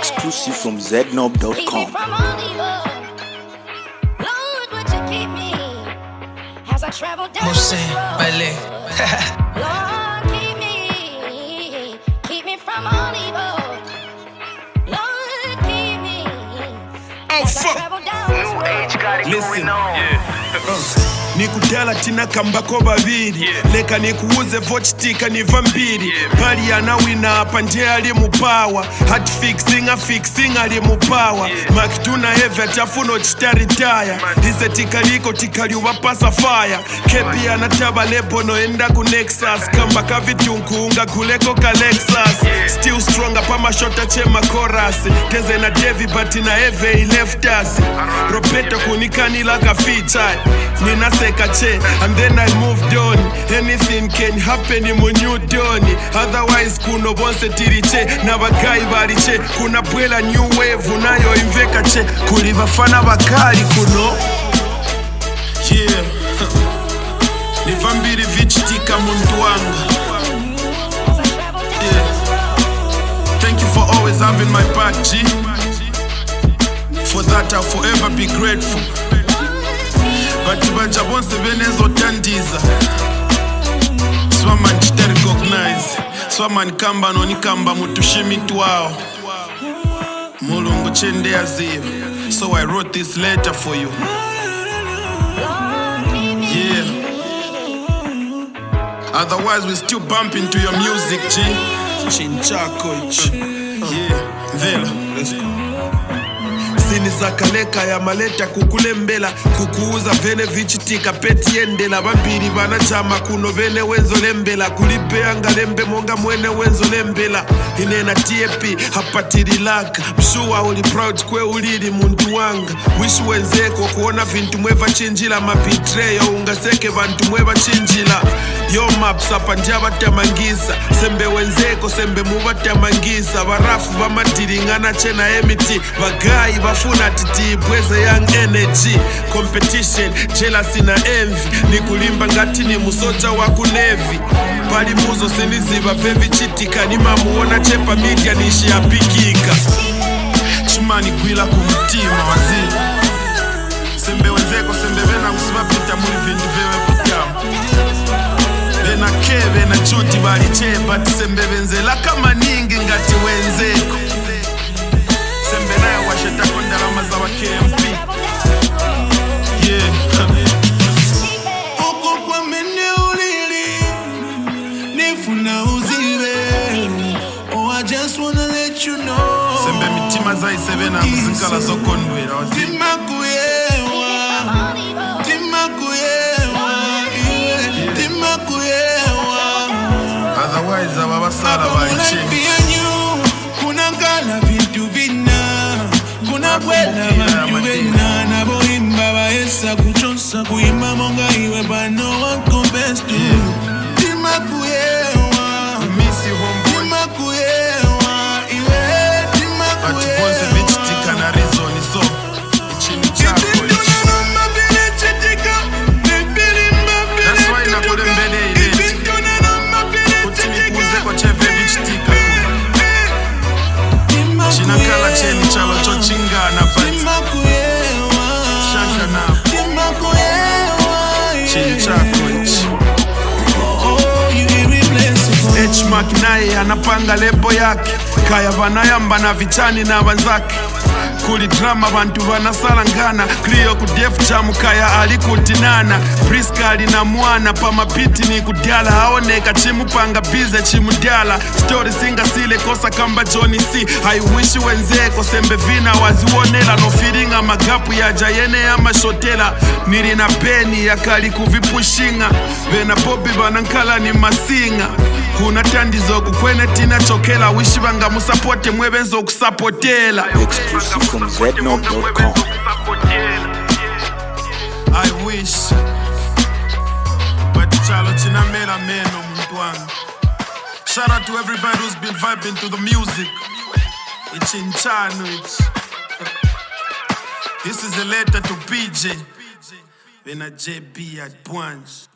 Exclusive from znob.com. Moussé, ballet. Lord, keep me from all evil. Lord, keep me. Oh fuck. Listen, nikudala tina kambako babiri leka nikuuze vochitika ni vambiri pali anawina apa nje ali mupawa hot fixing ali mupawa makituna heavy atafuno chitaritaya ise tikaliko tikaliwa pasa fire kepi anataba lebo no enda ku Nexus kamba kavitunkuunga kuleko ka Lexus still stronger pama shota chema chorus teze na Devi but na heavy he left us Roberto kunikanila ka feature nina sekache and then I moved on. Anything can happen in new dawn. Otherwise kuno bonse tiriche na bagai bariche kuna bwela new wave nayo imveka che kuliva fana bakali kuno yeah ni vambiri vichitika muntu wanga yeah. Thank you for always having my back, G. For that I'll forever be grateful. But banja bonse benezo tandiza Swaman chita recognize Swaman kamba no ni kamba mutushimi tuwao Mulungu chende ya ziyo So I wrote this letter for you Yeah Otherwise we still bump into your music, G. Chinchako ich Yeah, Vela, let's go. Sini za kaleka ya maleta kukulembela kukuuza vene vichitika peti endela vambiri vana chama kuno vene wenzo lembela kulipeanga lembe monga mwene wenzo lembela inena TAP hapatiri laka mshuwa uli proud kwe ulili muntu wanga wish wenzeko kuona vintu mweva chinjila mabitreyo ungaseke vantu mweva chinjila yo maps apa njava tamangisa sembe wenzeko sembe muva tamangisa varafu vamadiringana chena emiti vagai vafuna titi bweze young energy competition jealousy na envy nikulimba ngati ni musoja wa kunevi pali muzo siniziva vevi chitika ni mamuona chepa media nishi apikika chimani gwila kumtima waziri sembe wenzeko sembe vena usivapita muri vindu vewe putamu Vena keve na chuti bali chepa tisembe venzela kama ningi ngati wenzeko sembe nayo washeta kondalama za wa KMP yeah Oko kwa mene ulili nifuna uzive Oh I just wanna let you know sembe mitima za isevena mzikala zokondwela Tima kuyewa Otherwise ababasala balicheni kuna ngala vitu vina kuna bwela bantu bena nabo imba baesa kuchonsa kuimba monga iwe bano wako best Tima kuyewa misi homeboy Tima kuyewa iwe Tima kuyewa atifonse vichitika na reason so ichini chako That's why nakule mbele ileti Kwa cheve vichitika Chinakala cheni chalo chochingana But Shaka na Chinchako ichi H-Mark naye anapanga lebo yake Kaya vanayamba na vichani na wanzake Kuli drama bantu vanasalangana Clio kudefu chamu kaya alikutinana Priska alina mwana pa mapiti ni kudyala Haoneka chimupanga bize chimudyala Story singa sile kosa kamba Johnny C I wish wenzeko sembe vina waziwonela No feeling magapu ya jayene ya mashotela Niri na peni ya kali kuvipushinga Vena popi vanankala ni masinga Kuna tandizo kukwene tina chokela Wishi vanga musapote mwebenzo kusapotela Exclusive from znob.com. I wish But chalo china mela meno muntu wanga Shout out to everybody who's been vibing to the music It's in chano it's This is a letter to PJ Vena JB at Pwanj